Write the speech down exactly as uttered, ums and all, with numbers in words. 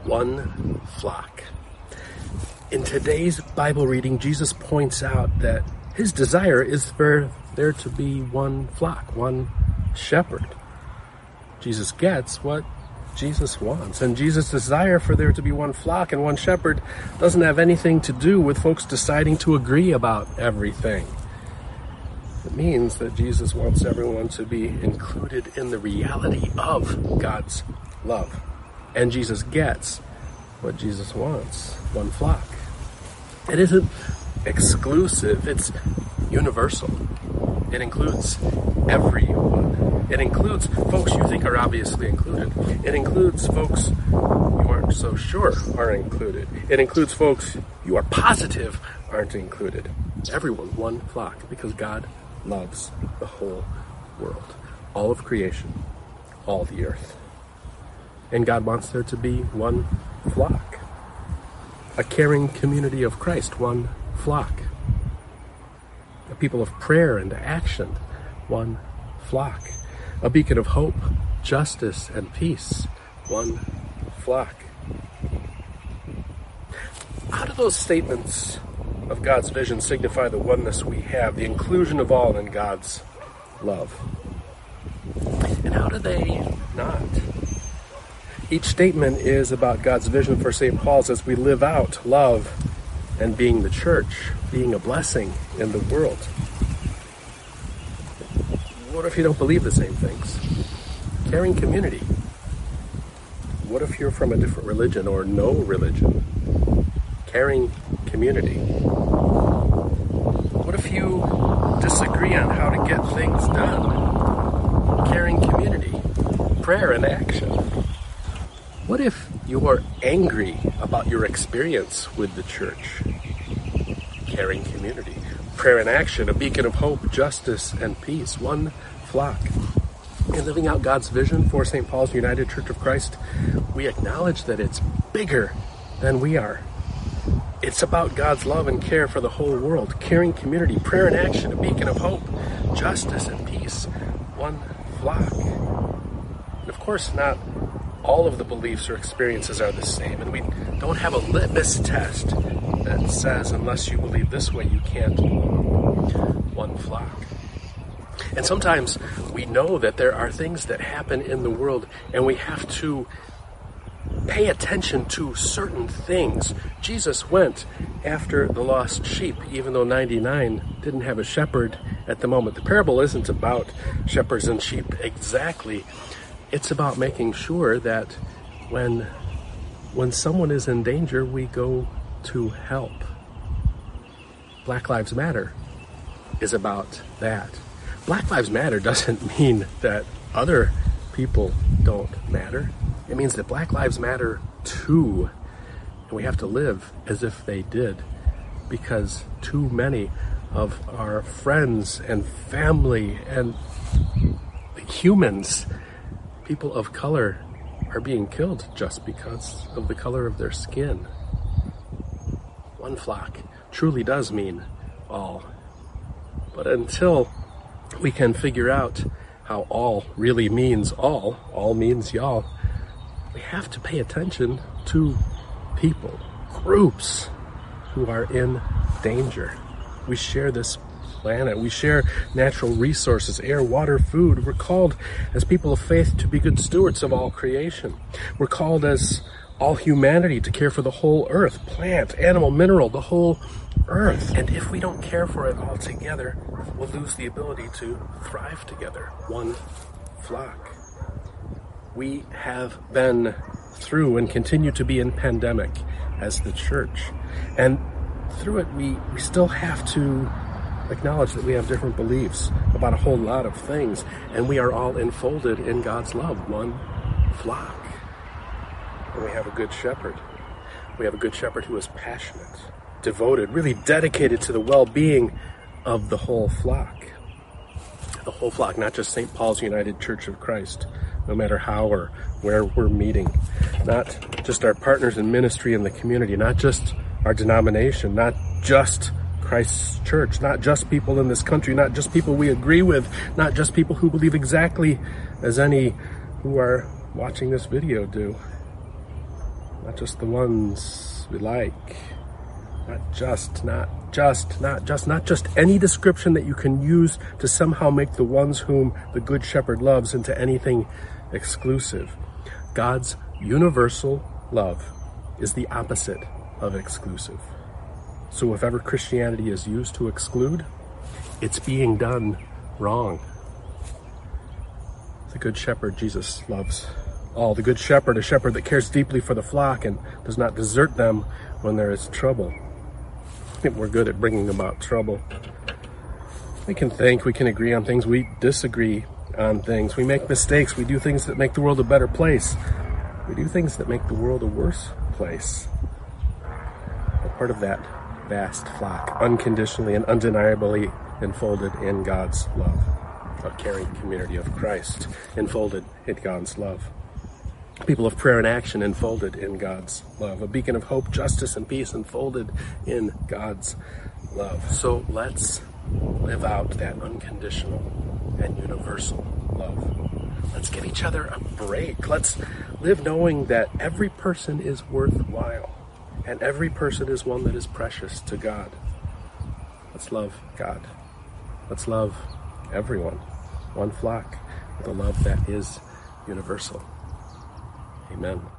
one flock. In today's Bible reading, Jesus points out that his desire is for there to be one flock, one shepherd. Jesus gets what Jesus wants. And Jesus' desire for there to be one flock and one shepherd doesn't have anything to do with folks deciding to agree about everything. It means that Jesus wants everyone to be included in the reality of God's love. And Jesus gets what Jesus wants, one flock. It isn't exclusive, it's universal. It includes everyone. It includes folks you think are obviously included. It includes folks you aren't so sure are included. It includes folks you are positive aren't included. Everyone, one flock, because God loves the whole world, all of creation, all the earth. And God wants there to be one flock, a caring community of Christ, one flock, a people of prayer and action, one flock, a beacon of hope, justice, and peace, one flock. How do those statements of God's vision signify the oneness we have, the inclusion of all in God's love? And how do they not? Each statement is about God's vision for Saint Paul's as we live out love and being the church, being a blessing in the world. What if you don't believe the same things? Caring community. What if you're from a different religion or no religion? Caring community. What if you disagree on how to get things done? Caring community. Prayer and action. What if you're angry about your experience with the church? Caring community. Prayer and action, a beacon of hope, justice, and peace. One flock. In living out God's vision for Saint Paul's United Church of Christ, we acknowledge that it's bigger than we are. It's about God's love and care for the whole world. Caring community, prayer and action, a beacon of hope, justice, and peace. One flock. And of course, not all of the beliefs or experiences are the same, and we don't have a litmus test that says unless you believe this way you can't belong. One flock. And sometimes we know that there are things that happen in the world and we have to pay attention to certain things. Jesus went after the lost sheep, even though ninety-nine didn't have a shepherd at the moment. The parable isn't about shepherds and sheep exactly. It's about making sure that when when someone is in danger, we go to help. Black Lives Matter is about that. Black Lives Matter doesn't mean that other people don't matter. It means that Black Lives Matter too, and we have to live as if they did, because too many of our friends and family and humans, people of color, are being killed just because of the color of their skin. One flock truly does mean all. But until we can figure out how all really means all, all means y'all, we have to pay attention to people, groups who are in danger. We share this planet. We share natural resources, air, water, food. We're called as people of faith to be good stewards of all creation. We're called as all humanity to care for the whole earth, plant, animal, mineral, the whole earth. And if we don't care for it all together, we'll lose the ability to thrive together. One flock. We have been through and continue to be in pandemic as the church. And through it, we, we still have to acknowledge that we have different beliefs about a whole lot of things, and we are all enfolded in God's love, one flock. And we have a good shepherd. We have a good shepherd who is passionate, devoted, really dedicated to the well-being of the whole flock. The whole flock, not just Saint Paul's United Church of Christ, no matter how or where we're meeting. Not just our partners in ministry in the community, not just our denomination, not just Christ's church, not just people in this country, not just people we agree with, not just people who believe exactly as any who are watching this video do. not just the ones we like, not just, not just, not just, not just any description that you can use to somehow make the ones whom the Good Shepherd loves into anything exclusive. God's universal love is the opposite of exclusive. So if ever Christianity is used to exclude, it's being done wrong. The Good Shepherd Jesus loves all. The Good Shepherd, a shepherd that cares deeply for the flock and does not desert them when there is trouble. I think we're good at bringing about trouble. We can think, we can agree on things, we disagree on things. We make mistakes, we do things that make the world a better place. We do things that make the world a worse place. We're part of that vast flock, unconditionally and undeniably enfolded in God's love. A caring community of Christ, enfolded in God's love. People of prayer and action, enfolded in God's love. A beacon of hope, justice, and peace, enfolded in God's love. So let's live out that unconditional and universal love. Let's give each other a break. Let's live knowing that every person is worthwhile, and every person is one that is precious to God. Let's love God. Let's love everyone, one flock, with a love that is universal. Amen.